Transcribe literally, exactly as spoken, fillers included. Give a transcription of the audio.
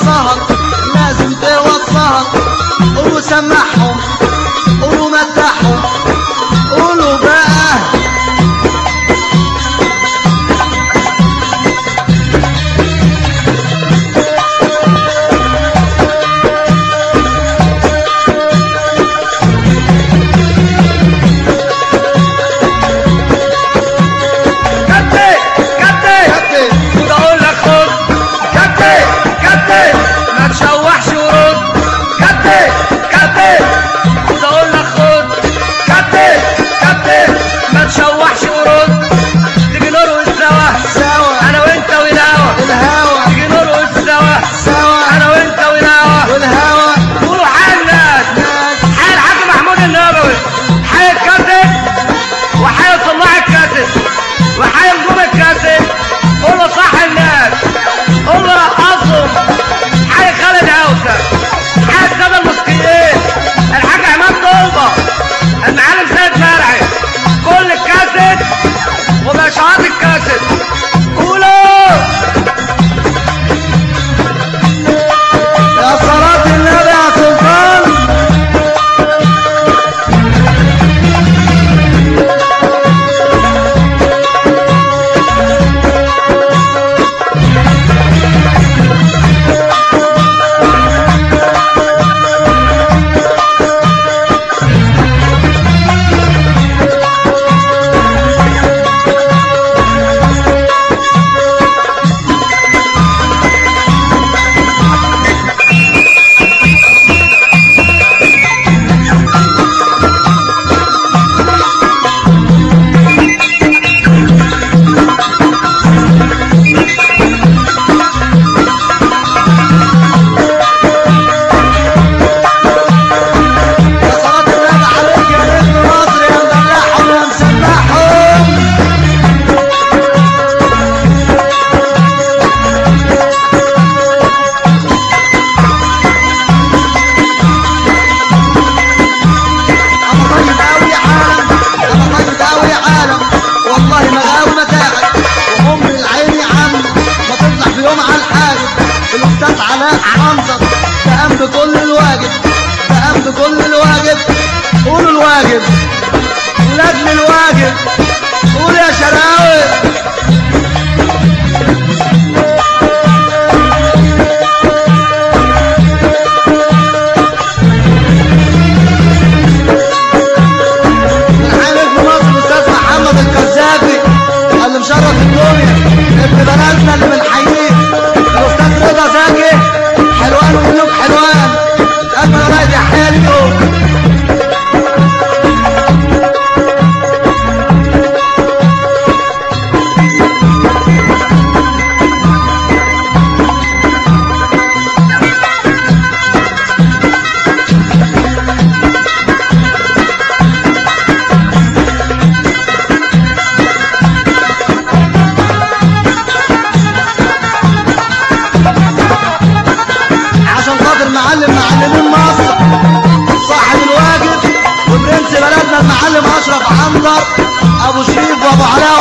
السهر لازم تهوى السهر. قولوا سمعهم قولوا مدحهم قولوا بقى تقام بكل الواجب تقام بكل الواجب. قولوا الواجب لاجل الواجب. قول يا شراوي. الحامل في مصر الاستاذ محمد القذافي اللي مشرف الدنيا، ابن بلدنا اللي بنحييه الاستاذ رضا زكي حلوان وملوك حلوان. اجمل رائد يا حياتكم. معلم معلمين مصر صاحب الواجب وبرنس بلدنا المعلم اشرف عنتر ابو شريف وابو علاء